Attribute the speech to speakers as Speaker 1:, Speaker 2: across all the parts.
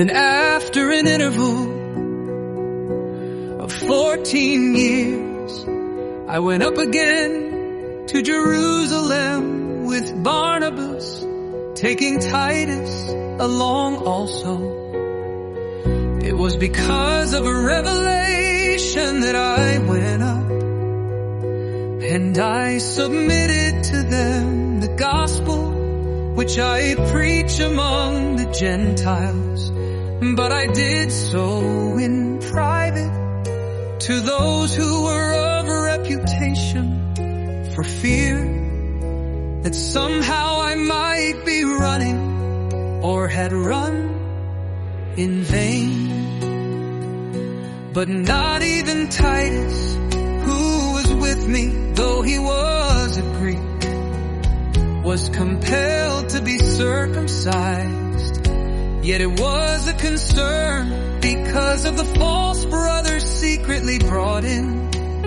Speaker 1: Then after an interval of 14 years, I went up again to Jerusalem with Barnabas, taking Titus along also. It was because of a revelation that I went up, and I submitted to them the gospel which I preach among the Gentiles. But I did so in private to those who were of reputation, for fear that somehow I might be running or had run in vain. But not even Titus, who was with me, though he was a Greek, was compelled to be circumcised. Yet it was a concern because of the false brothers secretly brought in,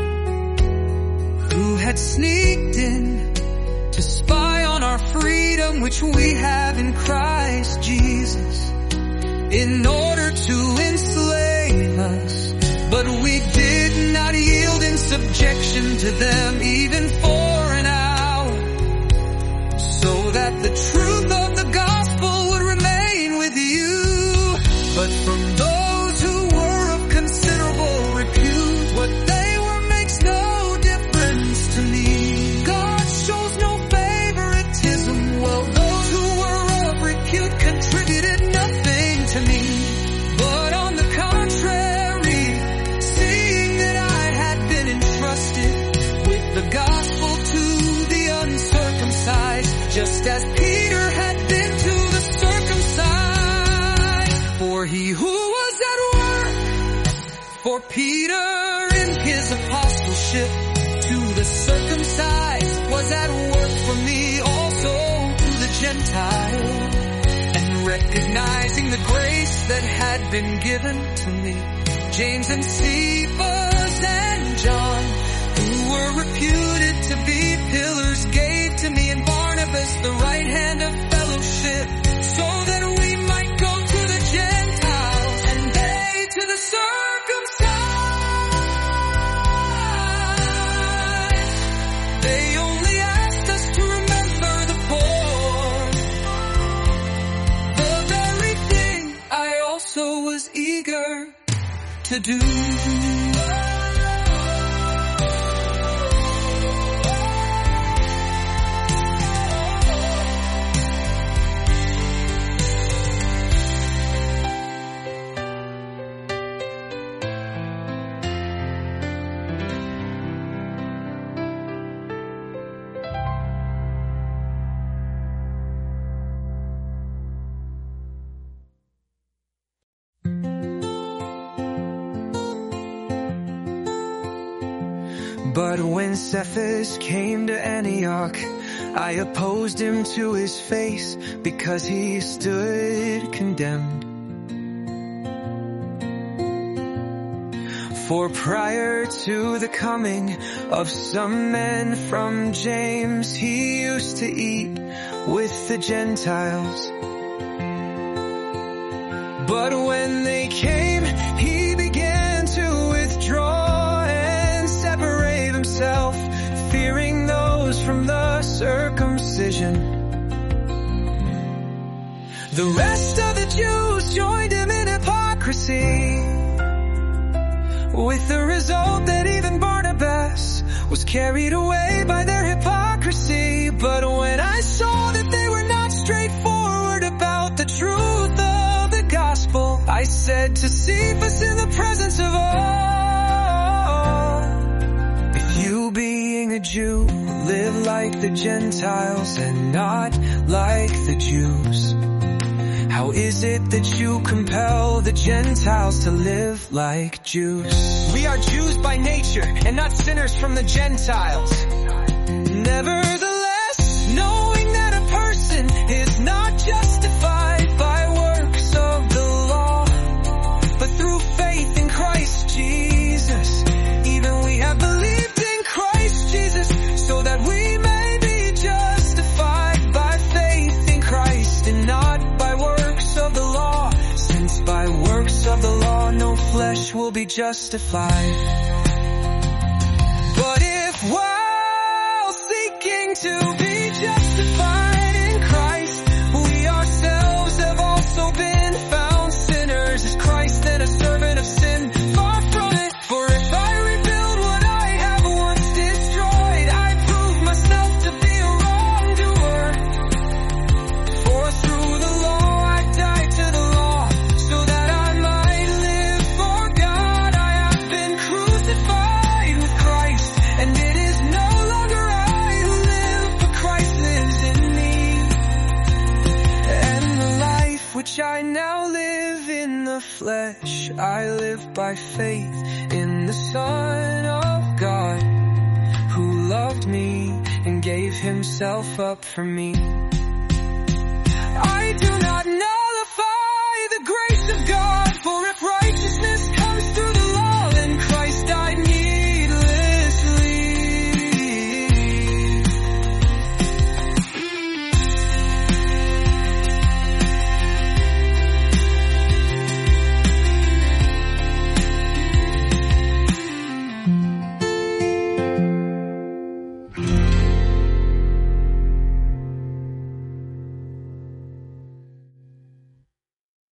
Speaker 1: who had sneaked in to spy on our freedom which we have in Christ Jesus, in order to enslave us. But we did not yield in subjection to them even for an hour, so that the truth of the gospel would remain with you. But from those who were of considerable repute, what they were makes no difference to me. God shows no favoritism. Well, those who were of repute contributed nothing to me. But on the contrary, seeing that I had been entrusted with the gospel to the uncircumcised, just as Peter had been to the circumcised. For he who was at work for Peter in his apostleship to the circumcised was at work for me also to the Gentile. And recognizing the grace that had been given to me, James and Cephas and John, who were reputed to be pillars, gave to me and Barnabas the right hand of fellowship, so that we might go to the Gentiles and they to the circumcised. They only asked us to remember the poor, the very thing I also was eager to do.
Speaker 2: But when Cephas came to Antioch, I opposed him to his face, because he stood condemned. For prior to the coming of some men from James, he used to eat with the Gentiles. But when they came, he began to withdraw and separate himself, fearing those from the circumcision. The rest of the Jews joined him in hypocrisy, with the result that even Barnabas was carried away by their hypocrisy. But when I saw that they were not straightforward about the truth of the gospel, I said to Cephas in the presence of all, if you being a Jew live like the Gentiles and not like the Jews, how is it that you compel the Gentiles to live like Jews? We are Jews by nature and not sinners from the Gentiles. Nevertheless, knowing that a person is not justified by works of the law, but through faith in Christ Jesus, even we have believed in Christ Jesus, so that we may be justified by faith in Christ and not by works of the law, since by life will be justified. But if while seeking to be justified in Christ, we ourselves have also been found sinners, is Christ then a servant of sin? Far from it. For if I rebuild what I have once destroyed, I prove myself to be a wrongdoer. For through the law I died to the law, so that I might live for God. I have been crucified with Christ, and it is no longer I who live, but Christ lives in me. And the life which I now live in the flesh, I live by faith in the Son of God, who loved me and gave himself up for me.